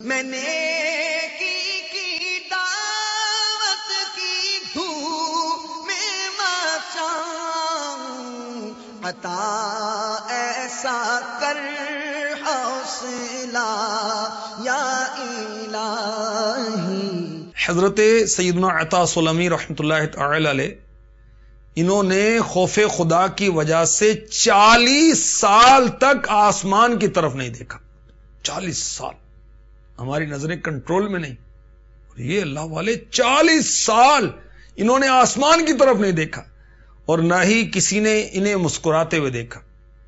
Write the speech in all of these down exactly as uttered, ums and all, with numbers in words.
میں نیکی کی دعوت کی دھوم میں مچاؤں، عطا ایسا کر حوصلہ یا الہی۔ حضرت سیدنا عطا سلمی رحمۃ اللہ تعالی علیہ، انہوں نے خوف خدا کی وجہ سے چالیس سال تک آسمان کی طرف نہیں دیکھا۔ چالیس سال ہماری نظریں کنٹرول میں نہیں، اور یہ اللہ والے چالیس سال انہوں نے آسمان کی طرف نہیں دیکھا، اور نہ ہی کسی نے انہیں مسکراتے ہوئے دیکھا۔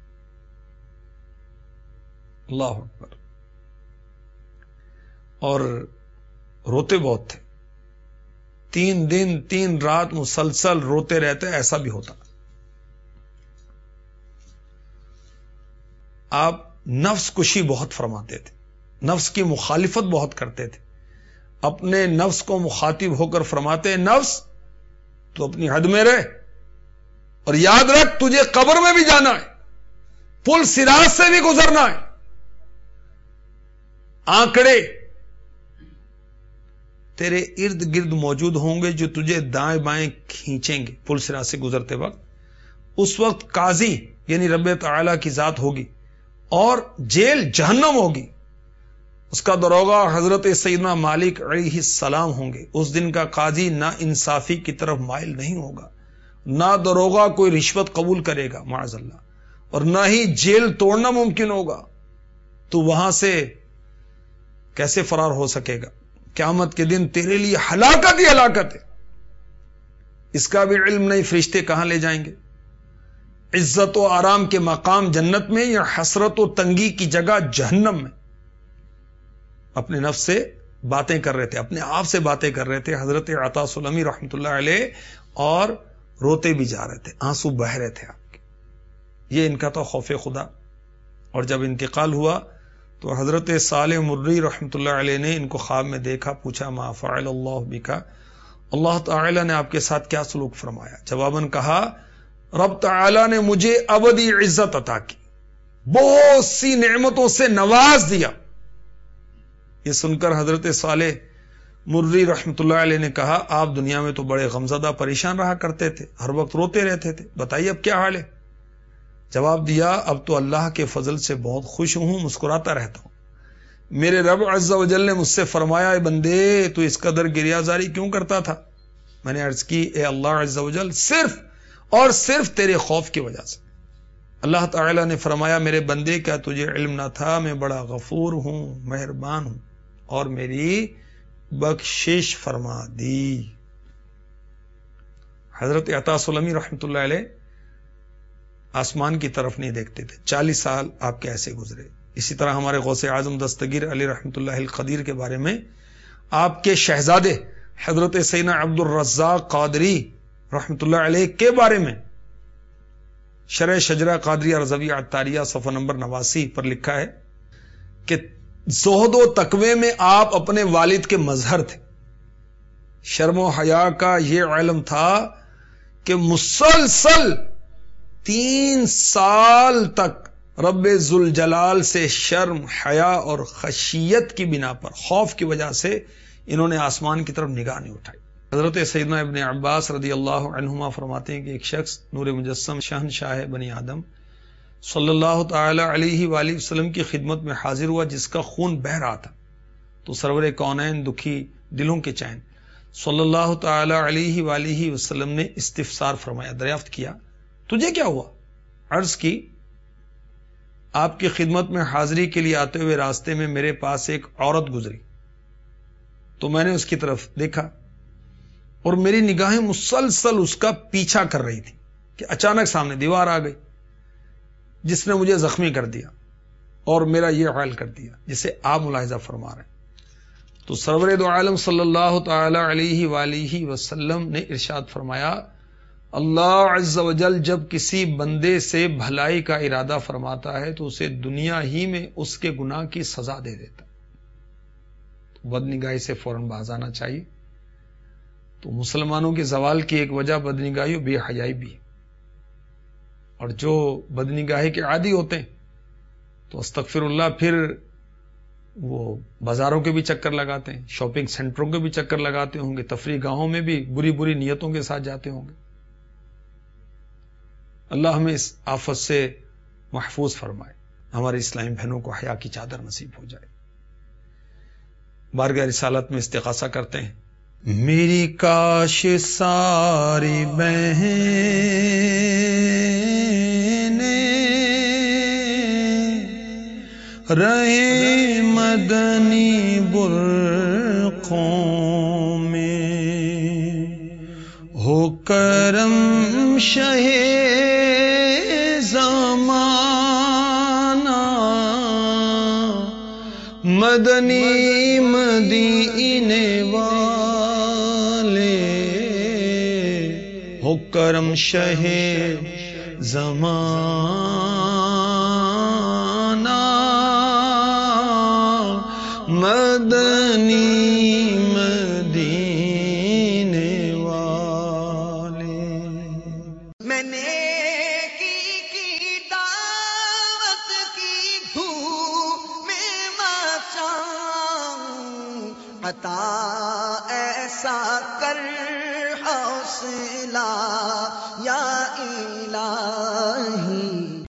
اللہ اکبر۔ اور روتے بہت تھے، تین دن تین رات مسلسل روتے رہتے، ایسا بھی ہوتا۔ آپ نفس کشی بہت فرماتے تھے، نفس کی مخالفت بہت کرتے تھے، اپنے نفس کو مخاطب ہو کر فرماتے، نفس تو اپنی حد میں رہ، اور یاد رکھ تجھے قبر میں بھی جانا ہے، پل صراط سے بھی گزرنا ہے۔ آنکڑے تیرے ارد گرد موجود ہوں گے جو تجھے دائیں بائیں کھینچیں گے پل صراط سے گزرتے وقت۔ اس وقت قاضی یعنی رب تعالی کی ذات ہوگی، اور جیل جہنم ہوگی، اس کا داروغہ حضرت سیدنا مالک علیہ السلام ہوں گے۔ اس دن کا قاضی نا انصافی کی طرف مائل نہیں ہوگا، نہ داروغہ کوئی رشوت قبول کرے گا معاذ اللہ، اور نہ ہی جیل توڑنا ممکن ہوگا۔ تو وہاں سے کیسے فرار ہو سکے گا؟ قیامت کے دن تیرے لیے ہلاکت ہی ہلاکت ہے، اس کا بھی علم نہیں فرشتے کہاں لے جائیں گے۔ عزت و آرام کے مقام جنت میں یا حسرت و تنگی کی جگہ جہنم میں؟ اپنے نفس سے باتیں کر رہے تھے، اپنے آپ سے باتیں کر رہے تھے حضرت عطا سلمی رحمۃ اللہ علیہ، اور روتے بھی جا رہے تھے، آنسو بہ رہے تھے آپ کے۔ یہ ان کا تو خوف خدا۔ اور جب انتقال ہوا تو حضرت صالح مری رحمۃ اللہ علیہ نے ان کو خواب میں دیکھا، پوچھا ما فعل اللہ بکا، اللہ تعالی نے آپ کے ساتھ کیا سلوک فرمایا؟ جواباً کہا رب تعالی نے مجھے ابدی عزت عطا کی، بہت سی نعمتوں سے نواز دیا۔ یہ سن کر حضرت صالح مری رحمۃ اللہ علیہ نے کہا آپ دنیا میں تو بڑے غمزدہ پریشان رہا کرتے تھے، ہر وقت روتے رہتے تھے، بتائیے اب کیا حال ہے؟ جواب دیا اب تو اللہ کے فضل سے بہت خوش ہوں، مسکراتا رہتا ہوں۔ میرے رب عز و جل نے مجھ سے فرمایا اے بندے تو اس قدر گریہ زاری کیوں کرتا تھا؟ میں نے عرض کی اے اللہ عز و جل صرف اور صرف تیرے خوف کی وجہ سے۔ اللہ تعالی نے فرمایا میرے بندے کیا تجھے علم نہ تھا میں بڑا غفور ہوں، مہربان ہوں، اور میری بخشش فرما دی۔ حضرت عطا سلمی رحمۃ اللہ علیہ آسمان کی طرف نہیں دیکھتے تھے، چالیس سال آپ کے ایسے گزرے۔ اسی طرح ہمارے غوث اعظم دستگیر علی رحمۃ اللہ القدیر کے بارے میں آپ کے شہزادے حضرت سیدنا عبد الرزاق قادری رحمۃ اللہ علیہ کے بارے میں شرح شجرہ قادریہ رضویہ عطاریہ صفحہ نمبر نواسی پر لکھا ہے کہ زہد و تقوی میں آپ اپنے والد کے مظہر تھے۔ شرم و حیا کا یہ علم تھا کہ مسلسل تین سال تک رب ذوالجلال سے شرم، حیا اور خشیت کی بنا پر، خوف کی وجہ سے انہوں نے آسمان کی طرف نگاہ نہیں اٹھائی۔ حضرت سیدنا ابن عباس رضی اللہ عنہما فرماتے ہیں کہ ایک شخص نور مجسم شہنشاہ بنی آدم صلی اللہ تعالی علیہ وآلہ وسلم کی خدمت میں حاضر ہوا جس کا خون بہ رہا تھا، تو سرور کونین دکھی دلوں کے چین صلی اللہ تعالی علیہ وآلہ وسلم نے استفسار فرمایا، دریافت کیا تجھے کیا ہوا؟ عرض کی آپ کی خدمت میں حاضری کے لیے آتے ہوئے راستے میں میرے پاس ایک عورت گزری، تو میں نے اس کی طرف دیکھا اور میری نگاہیں مسلسل اس کا پیچھا کر رہی تھی کہ اچانک سامنے دیوار آ گئی جس نے مجھے زخمی کر دیا اور میرا یہ حال کر دیا جسے آپ ملاحظہ فرما رہے ہیں۔ تو سرور دو عالم صلی اللہ تعالی علیہ وآلہ وسلم نے ارشاد فرمایا اللہ عز و جل جب کسی بندے سے بھلائی کا ارادہ فرماتا ہے تو اسے دنیا ہی میں اس کے گناہ کی سزا دے دیتا، بدنگاہی سے فوراً باز آنا چاہیے۔ تو مسلمانوں کے زوال کی ایک وجہ بدنگاہی و بے حیائی بھی ہے، اور جو بدنگاہی کے عادی ہوتے ہیں تو استغفر اللہ پھر وہ بازاروں کے بھی چکر لگاتے ہیں، شاپنگ سینٹروں کے بھی چکر لگاتے ہوں گے، تفریح گاہوں میں بھی بری بری نیتوں کے ساتھ جاتے ہوں گے۔ اللہ ہمیں اس آفت سے محفوظ فرمائے، ہمارے اسلامی بہنوں کو حیا کی چادر نصیب ہو جائے۔ بارگاہ رسالت میں استغاثہ کرتے ہیں، میری کاش ساری بہنیں رہے مدنی برقوں میں، ہو کرم شہ زمانہ مدنی مدینے والے، ہو کرم شہ زمانہ مدنی مدینے والے۔ میں نے کی کی دعوت کی دھوم میں مچاؤں، عطا ایسا کر حوصلہ یا الہی